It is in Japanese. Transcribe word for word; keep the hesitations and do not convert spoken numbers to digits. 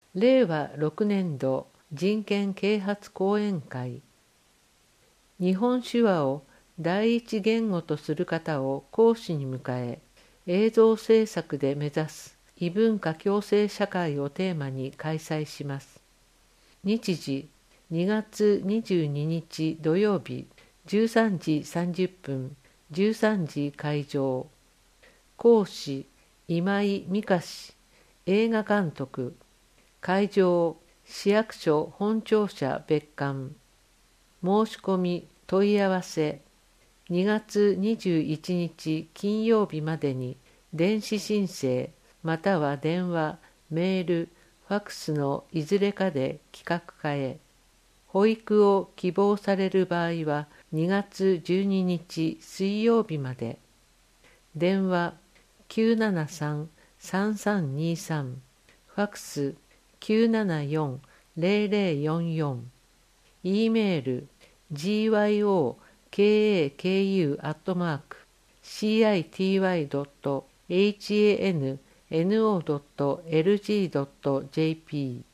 れいわろくねんど人権啓発講演会。日本手話を第一言語とする方を講師に迎え、映像制作で目指す異文化共生社会をテーマに開催します。日時にがつにじゅうににち土曜日じゅうさんじさんじゅっぷん、じゅうさんじ会場。講師今井美香氏、映画監督。会場市役所本庁舎別館。申し込み問い合わせにがつにじゅういちにち金曜日までに電子申請または電話、メール、ファクスのいずれかで企画課へ。保育を希望される場合はにがつじゅうににち水曜日まで。電話 きゅうななさん さんさんにさん、ファクス きゅうななよん ぜろぜろよんよん、E メール ジーワイオーケーエーケーユー アットマーク シーアイティーワイ ドット エイチエーエヌエヌオー ドット エルジー ドット ジェーピー